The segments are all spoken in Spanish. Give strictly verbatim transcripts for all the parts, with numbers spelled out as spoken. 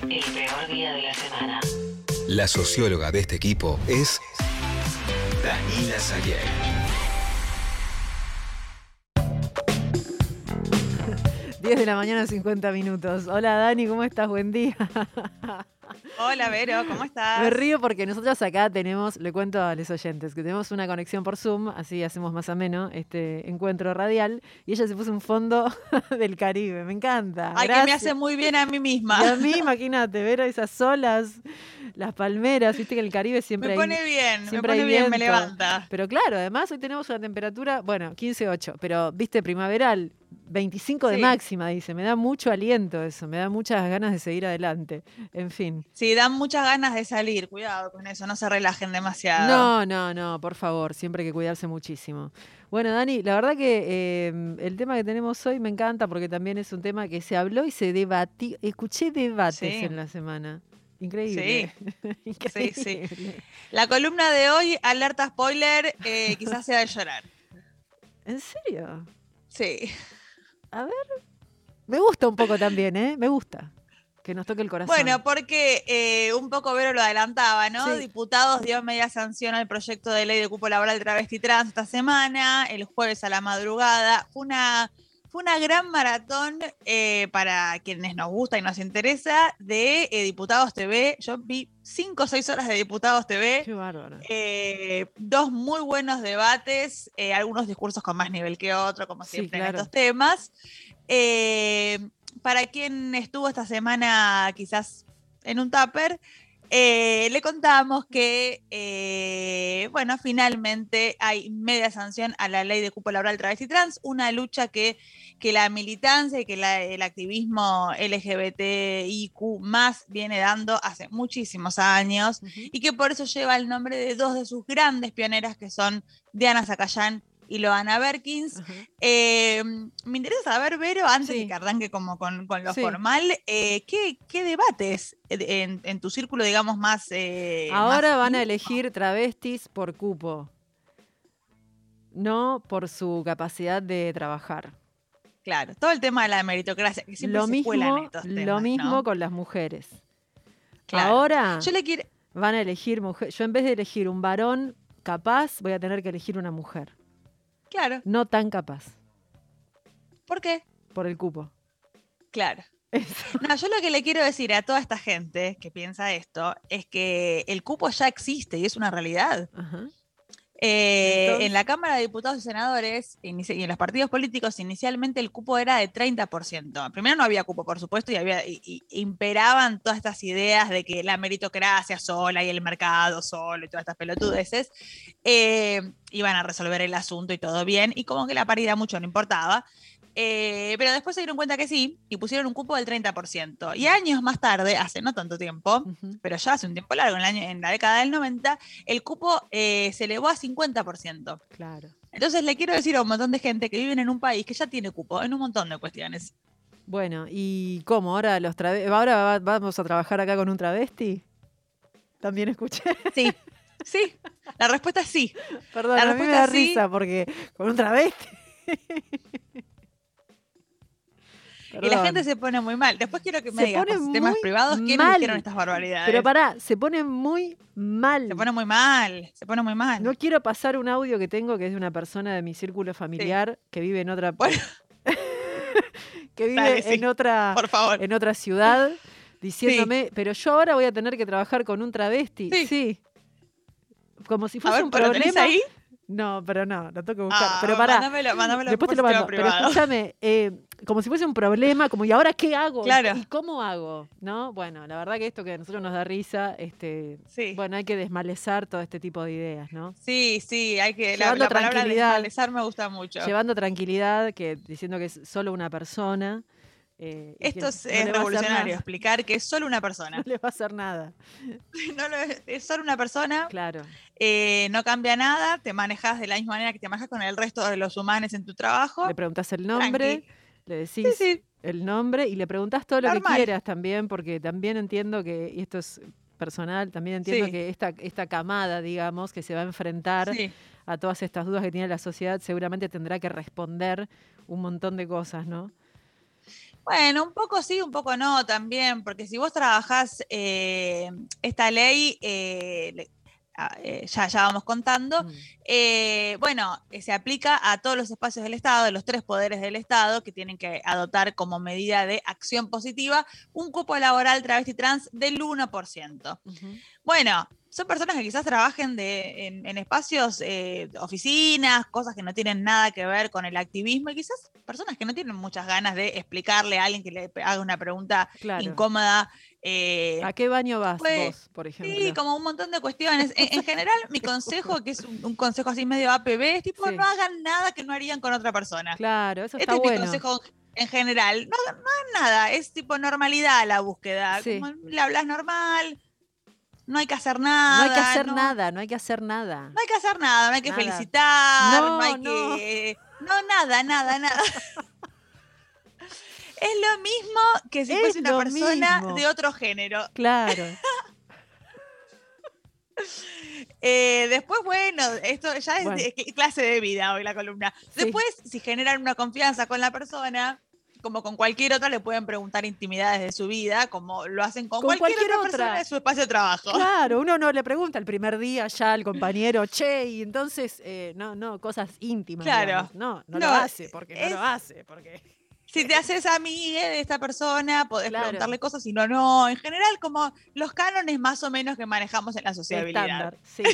El peor día de la semana. La socióloga de este equipo es Danila Sayel. diez de la mañana, cincuenta minutos. Hola Dani, ¿cómo estás? Buen día. Hola Vero, ¿cómo estás? Me río porque nosotros acá tenemos, le cuento a los oyentes, que tenemos una conexión por Zoom, así hacemos más ameno este encuentro radial, y ella se puso un fondo del Caribe, me encanta. Ay, Gracias. que me hace muy bien a mí misma. Y a mí, imagínate, ver esas olas, las palmeras, viste que en el Caribe siempre me hay... pone bien, siempre me pone hay bien, me viento. levanta. Pero claro, además hoy tenemos una temperatura, bueno, quince ocho, pero viste, primaveral, veinticinco de Sí. máxima, dice. Me da mucho aliento eso, me da muchas ganas de seguir adelante. En fin. Sí, dan muchas ganas de salir, cuidado con eso, no se relajen demasiado. No, no, no, por favor, siempre hay que cuidarse muchísimo. Bueno, Dani, la verdad que eh, el tema que tenemos hoy me encanta porque también es un tema que se habló y se debatió. Escuché debates Sí. en la semana. Increíble. Sí. Increíble. Sí, sí. La columna de hoy, alerta spoiler, eh, quizás sea de llorar. ¿En serio? Sí. A ver. Me gusta un poco también, ¿eh? Me gusta. Que nos toque el corazón. Bueno, porque eh, un poco Vero lo adelantaba, ¿no? Sí. Diputados dio media sanción al proyecto de ley de cupo laboral travesti trans esta semana, el jueves a la madrugada. Fue una, fue una gran maratón eh, para quienes nos gusta y nos interesa de eh, Diputados T V. Yo vi cinco o seis horas de Diputados T V. Qué bárbaro. Eh, dos muy buenos debates, eh, algunos discursos con más nivel que otro, como Sí, siempre claro. en estos temas. Eh, para quien estuvo esta semana quizás en un tupper, eh, le contamos que, eh, bueno, finalmente hay media sanción a la ley de cupo laboral travesti trans, una lucha que, que la militancia y que la, el activismo L G B T I Q más viene dando hace muchísimos años, Uh-huh. y que por eso lleva el nombre de dos de sus grandes pioneras, que son Diana Zacayán y Loana Berkins. Ajá. Eh, me interesa saber, Vero, antes Sí. de que arranque como con, con lo Sí. formal, eh, ¿qué, ¿qué debates en, en tu círculo, digamos, más... Eh, Ahora más van a íntimo? elegir travestis por cupo, no por su capacidad de trabajar. Claro, todo el tema de la meritocracia, que siempre Lo se cuela en mismo, estos lo temas, mismo ¿no? con las mujeres. Claro. Ahora Yo le quiero... van a elegir mujer. Yo en vez de elegir un varón capaz, voy a tener que elegir una mujer Claro. no tan capaz ¿Por qué? por el cupo. Claro. Eso. No, yo lo que le quiero decir a toda esta gente que piensa esto es que el cupo ya existe y es una realidad. Ajá. Eh, Entonces- en la Cámara de Diputados y Senadores inici- y en los partidos políticos inicialmente el cupo era de treinta por ciento. Primero no había cupo, por supuesto, y, había, y, y imperaban todas estas ideas de que la meritocracia sola y el mercado solo y todas estas pelotudeces eh, iban a resolver el asunto y todo bien, y como que la paridad mucho no importaba. Eh, pero después se dieron cuenta que sí y pusieron un cupo del treinta por ciento. Y años más tarde, hace no tanto tiempo, Ujú. pero ya hace un tiempo largo, en, el año, en la década del noventa, el cupo eh, se elevó a cincuenta por ciento. Claro. Entonces le quiero decir a un montón de gente que viven en un país que ya tiene cupo en un montón de cuestiones. Bueno, ¿y cómo? ¿Ahora los trave- ahora va- vamos a trabajar acá con un travesti? También escuché. Sí, sí, la respuesta es sí. Perdón, La a mí me respuesta da es sí. risa porque con un travesti. Y la Perdón. gente se pone muy mal. Después quiero que me Se digas pone por temas muy privados quiénes mal. dijeron estas barbaridades. Pero pará, se pone muy mal. Se pone muy mal, se pone muy mal. No quiero pasar un audio que tengo que es de una persona de mi círculo familiar que vive en otra Bueno, que vive dale, sí, en otra por favor. en otra ciudad diciéndome, pero yo ahora voy a tener que trabajar con un travesti. Sí. Sí. Como si A fuese ver, un ¿pero lo tenés problema. ahí? No, pero no, lo tengo que buscar. Ah, pero pará. Mándamelo, mándamelo Después te por lo sistema mando. Pero privado. escúchame, eh, como si fuese un problema, como ¿y ahora qué hago? Claro. ¿Y cómo hago? ¿No? Bueno, la verdad que esto que a nosotros nos da risa, este, Sí. bueno, hay que desmalezar todo este tipo de ideas, ¿no? Sí, sí, hay que. La, Llevando la palabra tranquilidad. desmalezar me gusta mucho. Llevando tranquilidad, que diciendo que es solo una persona. Eh, y Esto que es, no es le va a hacer revolucionario, nada. explicar que es solo una No persona. le va a hacer nada. No lo es, es solo una persona, Claro. eh, no cambia nada, te manejas de la misma manera que te manejas con el resto de los humanos en tu trabajo. Le preguntás el nombre, Tranqui. le decís Sí, sí. el nombre y le preguntás todo lo Normal. que quieras también, porque también entiendo que, y esto es personal, también entiendo Sí. que esta, esta camada, digamos, que se va a enfrentar Sí. a todas estas dudas que tiene la sociedad, seguramente tendrá que responder un montón de cosas, ¿no? Bueno, un poco sí, un poco no también, porque si vos trabajás eh, esta ley, eh, le- ah, eh, ya, ya vamos contando, Mm. eh, bueno, eh, se aplica a todos los espacios del Estado, de los tres poderes del Estado, que tienen que adoptar como medida de acción positiva un cupo laboral travesti trans del uno por ciento. Ujú. Bueno, son personas que quizás trabajen de, en, en espacios, eh, oficinas, cosas que no tienen nada que ver con el activismo y quizás personas que no tienen muchas ganas de explicarle a alguien que le haga una pregunta Claro. incómoda. eh, ¿A qué baño vas pues, vos, por sí, ejemplo? como un montón de cuestiones. En, en general, mi consejo, que es un, un consejo así medio A P B, es tipo, Sí. no hagan nada que no harían con otra persona. Claro, eso Este está es mi bueno. consejo en general. No, hagan- no hagan nada, es tipo normalidad la búsqueda. Sí. Como le hablas normal, no hay que hacer No hay que nada, hacer no, nada, no hay que hacer nada. no hay que hacer nada, no hay que Nada. felicitar, no, No, hay no. que... No, nada, nada, nada. Es lo mismo que si Es fuese una lo persona mismo. de otro género. Claro. Eh, después, bueno, esto ya es Bueno. de clase de vida hoy la columna. Sí. Después, si generan una confianza con la persona, como con cualquier otra, le pueden preguntar intimidades de su vida, como lo hacen con, Con cualquier, cualquier otra, otra. persona de su espacio de trabajo. Claro, uno no le pregunta el primer día ya al compañero, che, y entonces, eh, no, no, cosas íntimas, Claro. digamos. No, no, No, lo hace, porque es- no lo hace, porque... Si te haces amiga de esta persona, podés Claro. preguntarle cosas, si no, no. En general, como los cánones más o menos que manejamos en la sociabilidad. Estándar, sí.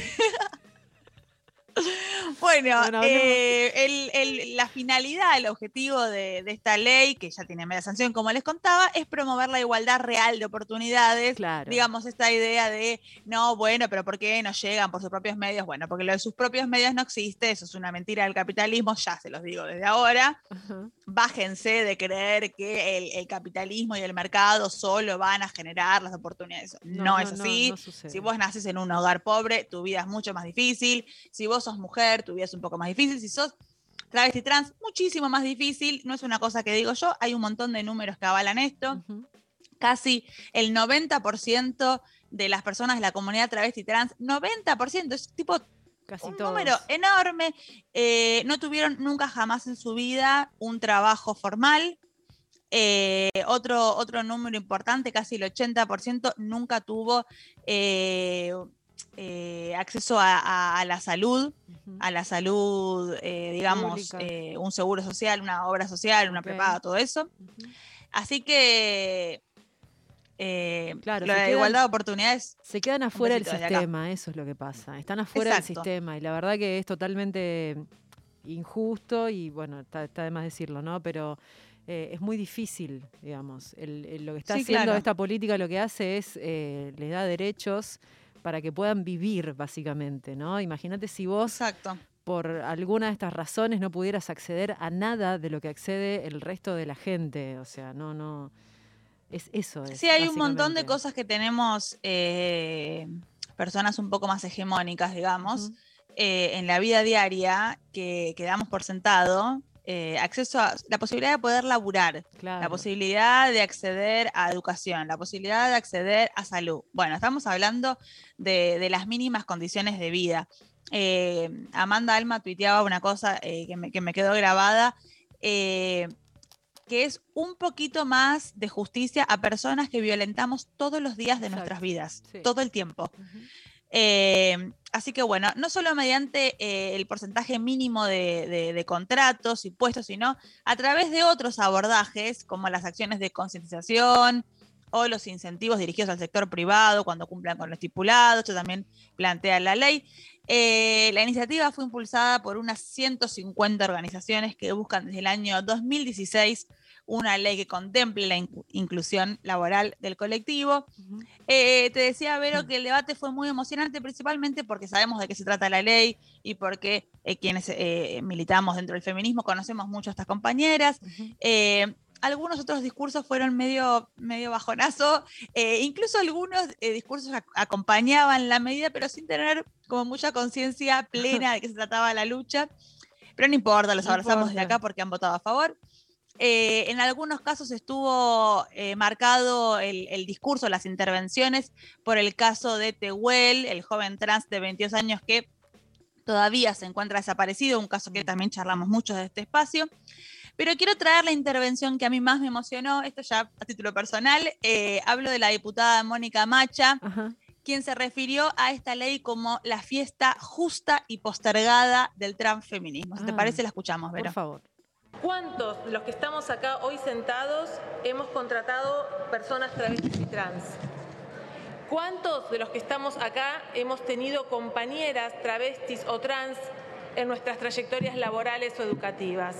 Bueno, Bueno, hablemos- eh, el- el- la finalidad, el objetivo de, de esta ley, que ya tiene media sanción, como les contaba, es promover la igualdad real de oportunidades. Claro. Digamos, esta idea de, no, bueno, pero ¿por qué no llegan por sus propios medios? Bueno, porque lo de sus propios medios no existe, eso es una mentira del capitalismo, ya se los digo desde ahora. Ajá. Bájense de creer que el, el capitalismo y el mercado solo van a generar las oportunidades. No, No, no, es no, así. no sucede. Si vos naces en un hogar pobre, tu vida es mucho más difícil. Si vos sos mujer, tu vida es un poco más difícil. Si sos travesti trans, muchísimo más difícil. No es una cosa que digo yo, hay un montón de números que avalan esto. Ujú. Casi el noventa por ciento de las personas de la comunidad travesti trans, noventa por ciento, es tipo Casi un todos. número enorme, eh, no tuvieron nunca jamás en su vida un trabajo formal. Eh, otro, otro número importante, casi el ochenta por ciento, nunca tuvo eh, eh, acceso a, a- a la salud, Ujú. a la salud, eh, digamos, Pública. eh, un seguro social, una obra social, una Ok. prepaga, todo eso. Ujú. Así que eh, Claro, lo se de quedan- igualdad de oportunidades, Se quedan afuera del besito desde acá. sistema, eso es lo que pasa. Están afuera del Exacto. sistema y la verdad que es totalmente injusto y bueno, está, está de más decirlo, ¿no? Pero eh, es muy difícil, digamos. El- el- lo que está Sí, haciendo claro. esta política lo que hace es, eh, les da derechos para que puedan vivir, básicamente, ¿no? Imagínate si vos, Exacto. por alguna de estas razones, no pudieras acceder a nada de lo que accede el resto de la gente. O sea, no, no... Es eso. Es, Sí, hay un montón de básicamente. cosas que tenemos eh, personas un poco más hegemónicas, digamos, Ujú. eh, en la vida diaria que, que damos por sentado. eh, acceso a la posibilidad de poder laburar, Claro. la posibilidad de acceder a educación, la posibilidad de acceder a salud. Bueno, estamos hablando de, de las mínimas condiciones de vida. Eh, Amanda Alma tuiteaba una cosa eh, que, me, que me quedó grabada. eh, que es un poquito más de justicia a personas que violentamos todos los días de Exacto, nuestras vidas, sí. todo el tiempo. Ujú. Eh, así que bueno, no solo mediante eh, el porcentaje mínimo de, de- de contratos y puestos, sino a través de otros abordajes, como las acciones de concientización o los incentivos dirigidos al sector privado cuando cumplan con lo estipulado. Esto también plantea la ley. Eh, la iniciativa fue impulsada por unas ciento cincuenta organizaciones que buscan desde el año dos mil dieciséis una ley que contemple la incu- inclusión laboral del colectivo. Ujú. Eh, te decía, Vero, que el debate fue muy emocionante, principalmente porque sabemos de qué se trata la ley y porque eh, quienes eh, militamos dentro del feminismo conocemos mucho a estas compañeras. Ujú. Eh, algunos otros discursos fueron medio, medio bajonazo, eh, incluso algunos eh, discursos ac- acompañaban la medida, pero sin tener como mucha conciencia plena de que se trataba la lucha. Pero no importa, los No abrazamos desde importa. acá porque han votado a favor. Eh, en algunos casos estuvo eh, marcado el, el discurso, las intervenciones, por el caso de Tehuel, el joven trans de veintidós años que todavía se encuentra desaparecido, un caso que también charlamos mucho de este espacio. Pero quiero traer la intervención que a mí más me emocionó, esto ya a título personal, eh, hablo de la diputada Mónica Macha, Ajá. quien se refirió a esta ley como la fiesta justa y postergada del transfeminismo. Si te Ah, parece, la escuchamos, por Vero. favor. ¿Cuántos de los que estamos acá hoy sentados hemos contratado personas travestis y trans? ¿Cuántos de los que estamos acá hemos tenido compañeras travestis o trans en nuestras trayectorias laborales o educativas?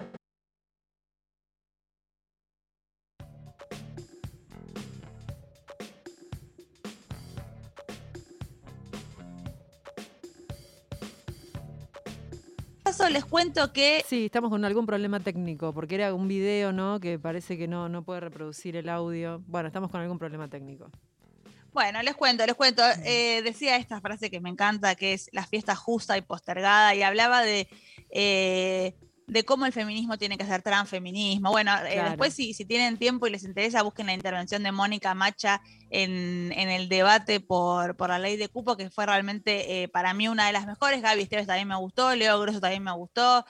Les cuento que Sí, estamos con algún problema técnico, porque era un video, ¿no? Que parece que no, no puede reproducir el audio. Bueno, estamos con algún problema técnico. Bueno, les cuento, les cuento. Eh, decía esta frase que me encanta, que es la fiesta justa y postergada, y hablaba de, eh, de cómo el feminismo tiene que ser transfeminismo. Bueno, eh, Claro. después si, si tienen tiempo y les interesa, busquen la intervención de Mónica Macha en, en el debate por, por la ley de cupo, que fue realmente eh, para mí una de las mejores. Gaby Esteves también me gustó, Leo Grosso también me gustó.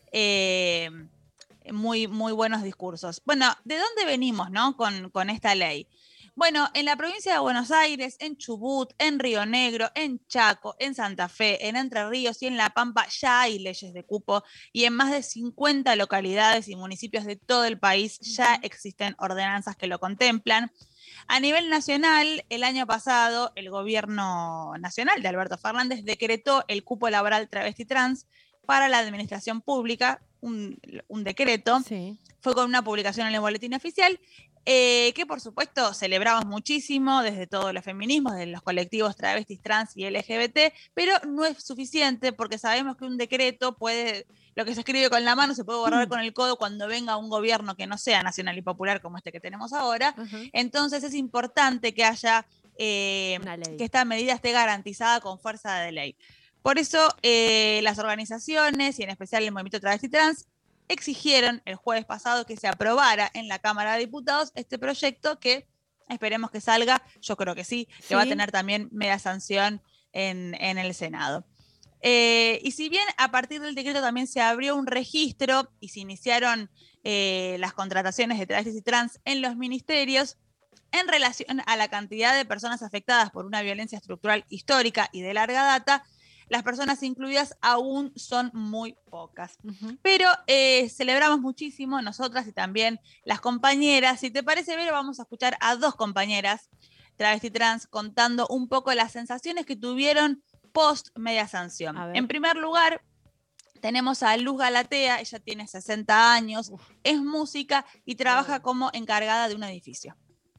Eh, muy, muy buenos discursos. Bueno, ¿de dónde venimos, no? Con, con esta ley. Bueno, en la provincia de Buenos Aires, en Chubut, en Río Negro, en Chaco, en Santa Fe, en Entre Ríos y en La Pampa ya hay leyes de cupo, y en más de cincuenta localidades y municipios de todo el país ya existen ordenanzas que lo contemplan. A nivel nacional, el año pasado, el gobierno nacional de Alberto Fernández decretó el cupo laboral travesti trans para la administración pública, un, un decreto. Sí. Fue con una publicación en el boletín oficial, eh, que por supuesto celebramos muchísimo desde todos los feminismos, desde los colectivos travestis, trans y L G B T, pero no es suficiente porque sabemos que un decreto puede, lo que se escribe con la mano se puede borrar con el codo cuando venga un gobierno que no sea nacional y popular como este que tenemos ahora. Ajá. Entonces es importante que haya, eh, Una ley. que esta medida esté garantizada con fuerza de ley. Por eso eh, las organizaciones y en especial el movimiento travesti trans exigieron el jueves pasado que se aprobara en la Cámara de Diputados este proyecto que esperemos que salga, yo creo que sí, que Sí. va a tener también media sanción en, en el Senado. Eh, y si bien a partir del decreto también se abrió un registro y se iniciaron eh, las contrataciones de travestis y trans en los ministerios, en relación a la cantidad de personas afectadas por una violencia estructural histórica y de larga data, las personas incluidas aún son muy pocas. Uh-huh. Pero eh, celebramos muchísimo, nosotras y también las compañeras. Si te parece, Vero, vamos a escuchar a dos compañeras travesti trans contando un poco las sensaciones que tuvieron post media sanción. En primer lugar, tenemos a Luz Galatea, ella tiene sesenta años, Uf. es música y trabaja como encargada de un edificio.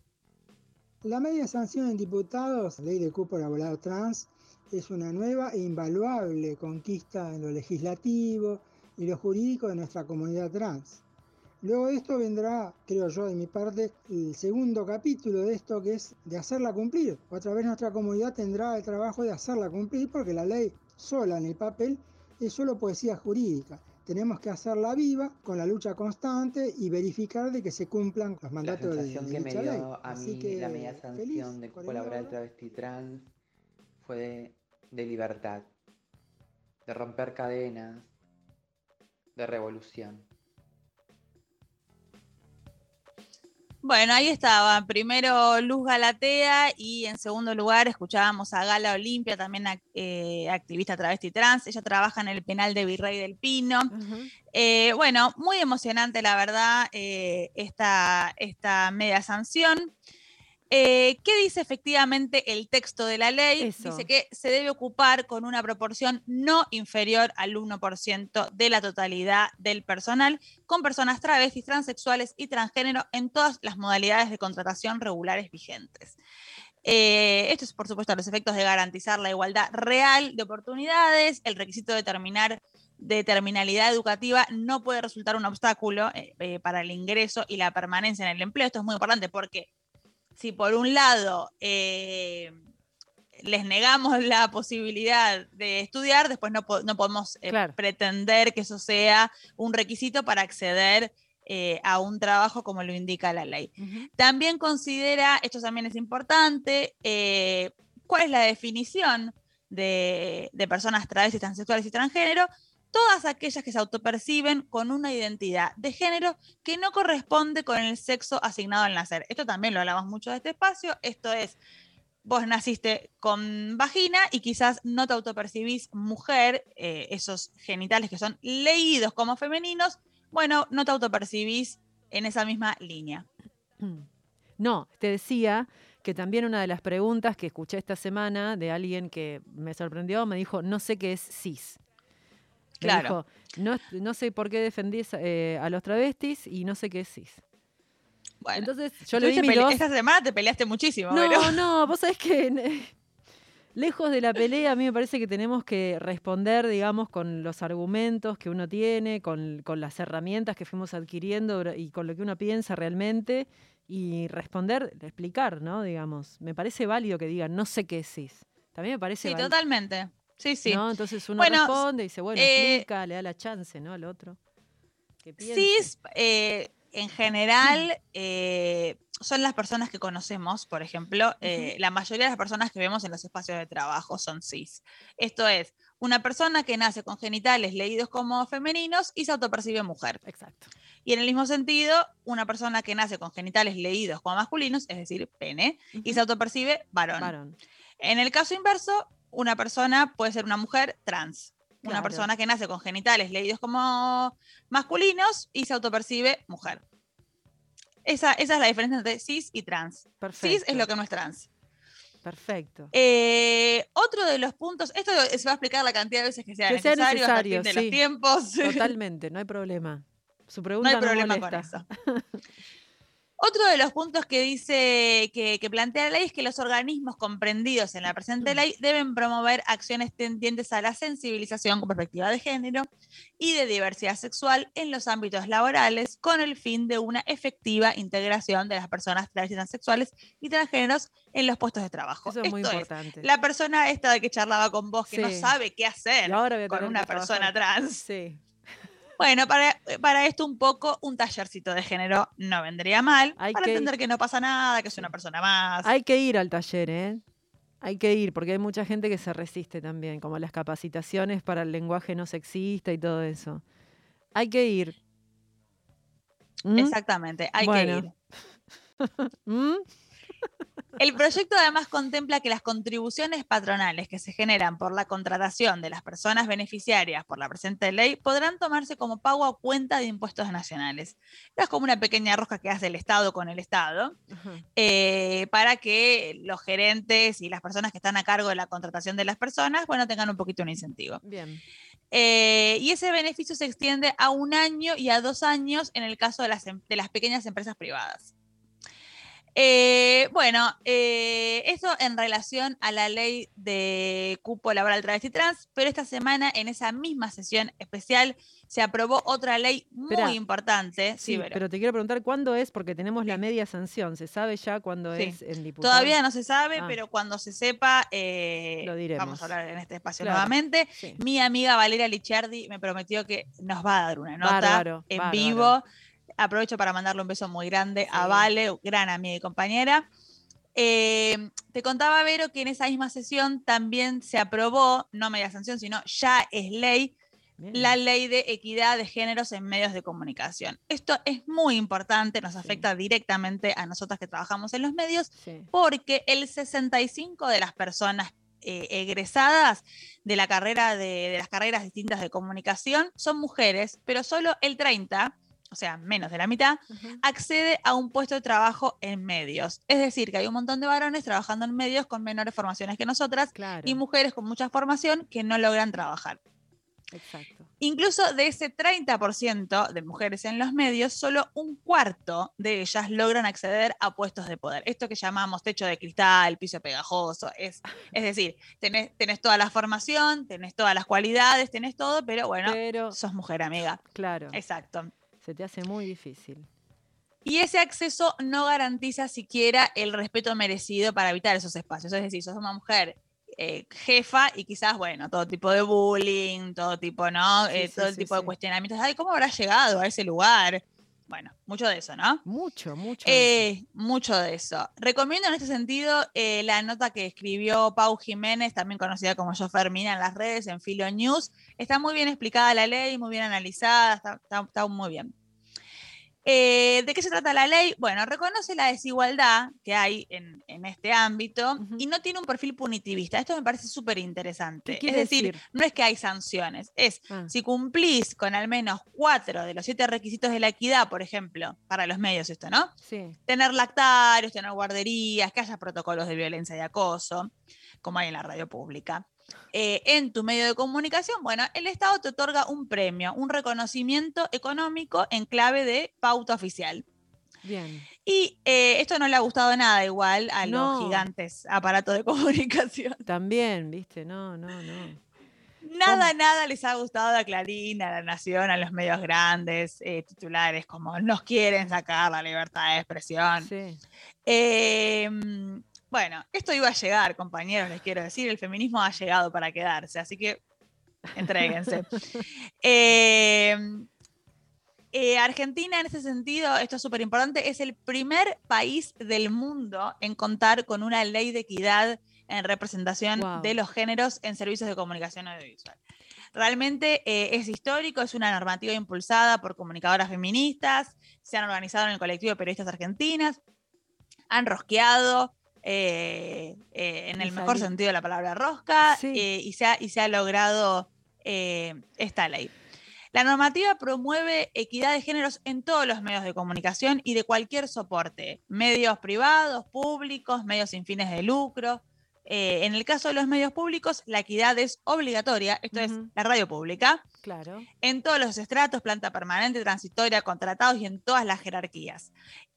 La media sanción en diputados, ley de cupo laboral trans, es una nueva e invaluable conquista en lo legislativo y lo jurídico de nuestra comunidad trans. Luego de esto vendrá, creo yo de mi parte, el segundo capítulo de esto, que es de hacerla cumplir. Otra vez nuestra comunidad tendrá el trabajo de hacerla cumplir, porque la ley sola en el papel es solo poesía jurídica. Tenemos que hacerla viva con la lucha constante y verificar de que se cumplan los mandatos de, de dicha ley. La sensación que me dio a Así mí que, la media sanción de cupo laboral travesti trans fue de, de libertad, de romper cadenas, de revolución. Bueno, ahí estaba. Primero Luz Galatea y en segundo lugar escuchábamos a Gala Olimpia, también eh, activista travesti trans. Ella trabaja en el penal de Virrey del Pino. Uh-huh. Eh, bueno, muy emocionante la verdad eh, esta, esta media sanción. Eh, ¿Qué dice efectivamente el texto de la ley? Eso. Dice que se debe ocupar con una proporción no inferior al uno por ciento de la totalidad del personal con personas travestis, transexuales y transgénero en todas las modalidades de contratación regulares vigentes. Eh, esto es, por supuesto, a los efectos de garantizar la igualdad real de oportunidades. El requisito de terminar de terminalidad educativa no puede resultar un obstáculo eh, eh, para el ingreso y la permanencia en el empleo. Esto es muy importante porque si por un lado eh, les negamos la posibilidad de estudiar, después no, po- no podemos eh, claro. pretender que eso sea un requisito para acceder eh, a un trabajo como lo indica la ley. Uh-huh. También considera, esto también es importante, eh, cuál es la definición de, de personas travestis, transexuales y transgénero. todas aquellas que se autoperciben con una identidad de género que no corresponde con el sexo asignado al nacer. Esto también lo hablamos mucho de este espacio. Esto es, vos naciste con vagina y quizás no te autopercibís mujer, eh, esos genitales que son leídos como femeninos, bueno, no te autopercibís en esa misma línea. No, te decía que también una de las preguntas que escuché esta semana de alguien que me sorprendió, me dijo, no sé qué es cis. Me Claro. dijo, no, no sé por qué defendís eh, a los travestis y no sé qué es cis. Bueno, entonces yo le di Estuviste mi pele- dos. Esta semana te peleaste muchísimo, No, pero no, vos sabés que eh, lejos de la pelea, a mí me parece que tenemos que responder, digamos, con los argumentos que uno tiene, con, con las herramientas que fuimos adquiriendo dura- y con lo que uno piensa realmente, y responder, explicar, ¿no? Digamos, me parece válido que digan, no sé qué es cis. También me parece sí, válido. totalmente. Sí, sí. ¿No? Entonces uno Bueno, responde y dice, bueno, eh, explica, le da la chance, ¿no? Al otro. Que piense. cis, eh, en general, eh, son las personas que conocemos, por ejemplo, eh, la mayoría de las personas que vemos en los espacios de trabajo son cis. Esto es, una persona que nace con genitales leídos como femeninos y se autopercibe mujer. Exacto. Y en el mismo sentido, una persona que nace con genitales leídos como masculinos, es decir, pene, y se autopercibe varón. Varón. En el caso inverso, una persona puede ser una mujer trans. Una Claro. persona que nace con genitales leídos como masculinos y se autopercibe mujer. Esa, esa es la diferencia entre cis y trans. Perfecto. Cis es lo que no es trans. Perfecto. Eh, otro de los puntos, esto se va a explicar la cantidad de veces que sea Que sea necesario, hasta el necesario, fin de sí. los tiempos. Totalmente, no hay problema. Su No pregunta hay no, problema con molesta. eso. Otro de los puntos que dice que, que plantea la ley es que los organismos comprendidos en la presente ley deben promover acciones tendientes a la sensibilización con perspectiva de género y de diversidad sexual en los ámbitos laborales con el fin de una efectiva integración de las personas trans y transexuales y transgéneros en los puestos de trabajo. Eso es muy Esto importante. la persona esta de que charlaba con vos que no Sí. sabe qué hacer Y ahora voy a con tener una que trabajar. persona trans. Sí. Bueno, para, para esto un poco un tallercito de género no vendría mal, Hay para que- entender que no pasa nada, que es una persona más. Hay que ir al taller, ¿eh? Hay que ir, porque hay mucha gente que se resiste también, como las capacitaciones para el lenguaje no sexista y todo eso. Hay que ir. ¿Mm? Exactamente, hay Bueno. que ir. ¿Mm? El proyecto además contempla que las contribuciones patronales que se generan por la contratación de las personas beneficiarias por la presente ley podrán tomarse como pago a cuenta de impuestos nacionales. Es como una pequeña rosca que hace el Estado con el Estado, Ajá. eh, para que los gerentes y las personas que están a cargo de la contratación de las personas, bueno, tengan un poquito un incentivo. Bien. Eh, y ese beneficio se extiende a un año y a dos años en el caso de las, em- de las pequeñas empresas privadas. Eh, bueno, eh, eso en relación a la ley de cupo laboral travesti trans, pero esta semana en esa misma sesión especial se aprobó otra ley muy Esperá. importante. Sí, Sí, Vero. pero te quiero preguntar cuándo es, porque tenemos la media sanción. ¿Se sabe ya cuándo Sí. es en diputado? Todavía no se sabe, Ah. pero cuando se sepa, eh, Lo diremos. vamos a hablar en este espacio Claro. nuevamente. Sí. Mi amiga Valeria Licciardi me prometió que nos va a dar una nota Bárbaro, en bárbaro. vivo. Aprovecho para mandarle un beso muy grande a Sí. Vale, gran amiga y compañera. Eh, te contaba, Vero, que en esa misma sesión también se aprobó, no media sanción, sino ya es ley, Bien. la ley de equidad de géneros en medios de comunicación. Esto es muy importante, nos Sí. afecta directamente a nosotras que trabajamos en los medios, Sí. porque el sesenta y cinco de las personas eh, egresadas de la carrera de, de las carreras distintas de comunicación son mujeres, pero solo el treinta, o sea, menos de la mitad, Ajá. accede a un puesto de trabajo en medios. Es decir, que hay un montón de varones trabajando en medios con menores formaciones que nosotras Claro. y mujeres con mucha formación que no logran trabajar. Exacto. Incluso de ese treinta por ciento de mujeres en los medios, solo un cuarto de ellas logran acceder a puestos de poder. Esto que llamamos techo de cristal, piso pegajoso. Es, es decir, tenés, tenés toda la formación, tenés todas las cualidades, tenés todo, pero bueno, Pero, sos mujer, amiga. claro, Exacto. se te hace muy difícil. Y ese acceso no garantiza siquiera el respeto merecido para evitar esos espacios. Es decir, sos una mujer eh, jefa y quizás, bueno, todo tipo de bullying, todo tipo, ¿no? Sí, Eh, sí, todo el sí, tipo de sí. cuestionamientos. Ay, ¿cómo habrá llegado a ese lugar? Bueno, mucho de eso, ¿no? Mucho, mucho. de eso. Eh, mucho de eso. Recomiendo en este sentido eh, la nota que escribió Pau Jiménez, también conocida como Yo Fermina en las redes, en Filo News. Está muy bien explicada la ley, muy bien analizada, está, está, está muy bien. Eh, ¿De qué se trata la ley? Bueno, reconoce la desigualdad que hay en, en este ámbito Ujú. y no tiene un perfil punitivista. Esto me parece súper ¿Qué interesante. Es quiere decir, decir? no es que hay sanciones, es Ah, si cumplís con al menos cuatro de los siete requisitos de la equidad, por ejemplo, para los medios esto, ¿no? sí. Tener lactarios, tener guarderías, que haya protocolos de violencia y acoso, como hay en la radio pública. Eh, en tu medio de comunicación, bueno, el Estado te otorga un premio, un reconocimiento económico en clave de pauta oficial. Bien. Y eh, esto no le ha gustado nada igual a No. los gigantes aparatos de comunicación. También, ¿viste? No, no, no. Nada, ¿Cómo? nada les ha gustado a Clarín, a La Nación, a los medios grandes, eh, titulares como nos quieren sacar la libertad de expresión. Sí. Eh, bueno, esto iba a llegar, compañeros, les quiero decir, el feminismo ha llegado para quedarse, así que entréguense. eh, eh, Argentina, en ese sentido, esto es súper importante, es el primer país del mundo en contar con una ley de equidad en representación Wow. de los géneros en servicios de comunicación audiovisual. Realmente eh, es histórico, es una normativa impulsada por comunicadoras feministas, se han organizado en el colectivo de periodistas argentinas, han rosqueado eh, eh, en Y el mejor salí. sentido de la palabra rosca Sí. eh, y, se ha, y se ha logrado eh, esta ley. La normativa promueve equidad de géneros en todos los medios de comunicación y de cualquier soporte, medios privados, públicos, medios sin fines de lucro. Eh, en el caso de los medios públicos, la equidad es obligatoria, esto es Ujú. la radio pública, Claro. en todos los estratos, planta permanente, transitoria, contratados y en todas las jerarquías.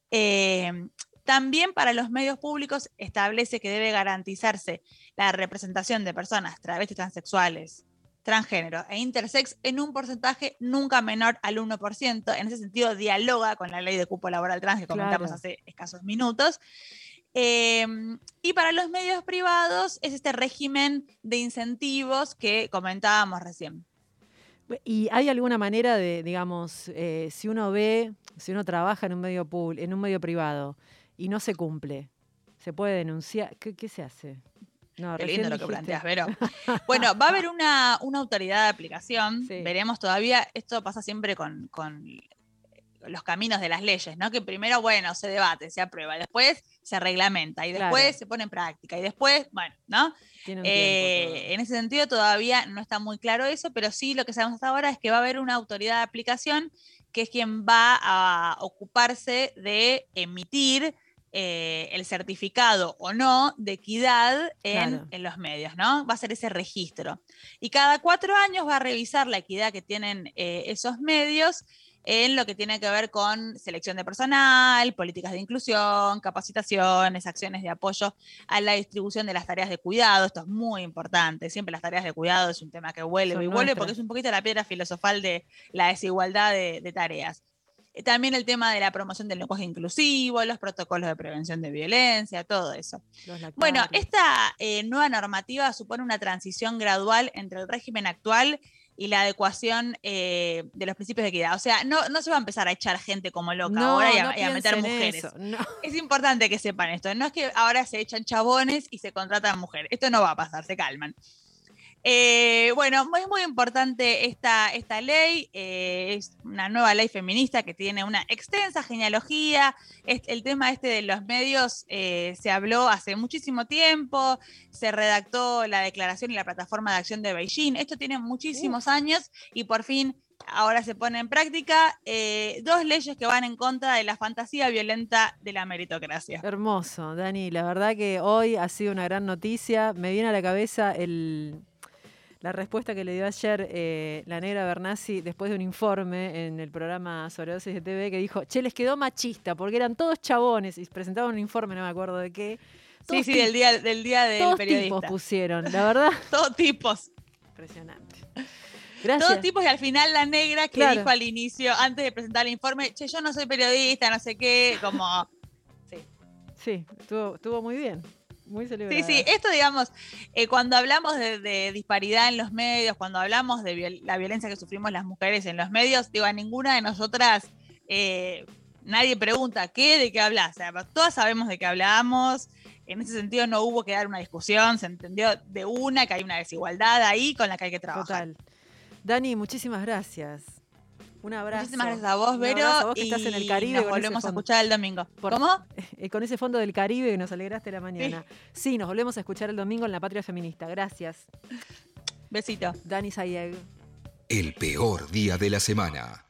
Eh, también para los medios públicos establece que debe garantizarse la representación de personas travestis, transexuales, transgénero e intersex en un porcentaje nunca menor al uno por ciento. En ese sentido, dialoga con la ley de cupo laboral trans que comentamos Claro. hace escasos minutos. Eh, y para los medios privados es este régimen de incentivos que comentábamos recién. ¿Y hay alguna manera de, digamos, eh, si uno ve, si uno trabaja en un medio público, en un medio privado y no se cumple, se puede denunciar? ¿Qué, qué se hace? No, Qué recién lindo lo que dijiste- planteas, Vero. Bueno, va a haber una, una autoridad de aplicación, Sí. veremos todavía, esto pasa siempre con, con los caminos de las leyes, ¿no? Que primero, bueno, se debate, se aprueba, después se reglamenta y después Claro. se pone en práctica y después, bueno, ¿no? Tiene un Eh, tiempo en ese sentido todavía no está muy claro eso, pero sí lo que sabemos hasta ahora es que va a haber una autoridad de aplicación que es quien va a ocuparse de emitir eh, el certificado o no de equidad en, Claro. en los medios, ¿no? Va a ser ese registro. Y cada cuatro años va a revisar la equidad que tienen eh, esos medios en lo que tiene que ver con selección de personal, políticas de inclusión, capacitaciones, acciones de apoyo a la distribución de las tareas de cuidado. Esto es muy importante. Siempre las tareas de cuidado es un tema que vuelve Son y vuelve nuestras. porque es un poquito la piedra filosofal de la desigualdad de, de tareas. Eh, También el tema de la promoción del lenguaje inclusivo, los protocolos de prevención de violencia, todo eso. Los Bueno, lactarios. esta eh, nueva normativa supone una transición gradual entre el régimen actual y la adecuación eh, de los principios de equidad. O sea, no, no se va a empezar a echar gente como loca No, ahora y a, no y a meter piensen mujeres. eso, no. Es importante que sepan esto. No es que ahora se echan chabones y se contratan mujeres. Esto no va a pasar, se calman. Eh, bueno, es muy importante esta, esta ley, eh, es una nueva ley feminista que tiene una extensa genealogía. Es, el tema este de los medios eh, se habló hace muchísimo tiempo, se redactó la declaración y la plataforma de acción de Beijing. Esto tiene muchísimos años y por fin ahora se pone en práctica eh, dos leyes que van en contra de la fantasía violenta de la meritocracia. Hermoso, Dani. La verdad que hoy ha sido una gran noticia. Me viene a la cabeza el, la respuesta que le dio ayer eh, la negra Bernasi después de un informe en el programa Sobredosis de T V que dijo, che, les quedó machista porque eran todos chabones y presentaban un informe, no me acuerdo de qué. Sí, Todos sí, tip- del día, del día del todos periodista. tipos pusieron, la verdad. Todos tipos. Impresionante. Gracias. Todos tipos y al final la negra que Claro. dijo al inicio, antes de presentar el informe, che, yo no soy periodista, no sé qué, como... Sí, Sí, estuvo, estuvo muy bien. Muy sí, celebrada. sí. Esto, digamos, eh, cuando hablamos de, de disparidad en los medios, cuando hablamos de viol- la violencia que sufrimos las mujeres en los medios, digo, a ninguna de nosotras eh, nadie pregunta qué, de qué hablas. O sea, todas sabemos de qué hablamos. En ese sentido no hubo que dar una discusión, se entendió de una que hay una desigualdad ahí con la que hay que trabajar. Total. Dani, muchísimas gracias. Un abrazo. Muchísimas gracias a vos, Un Vero. abrazo a vos que y estás en el Caribe. nos con volvemos ese a fondo. escuchar el domingo. Por- ¿Cómo? Eh, con ese fondo del Caribe que nos alegraste la mañana. Sí. sí, nos volvemos a escuchar el domingo en La Patria Feminista. Gracias. Besito. Dani Sayeg. El peor día de la semana.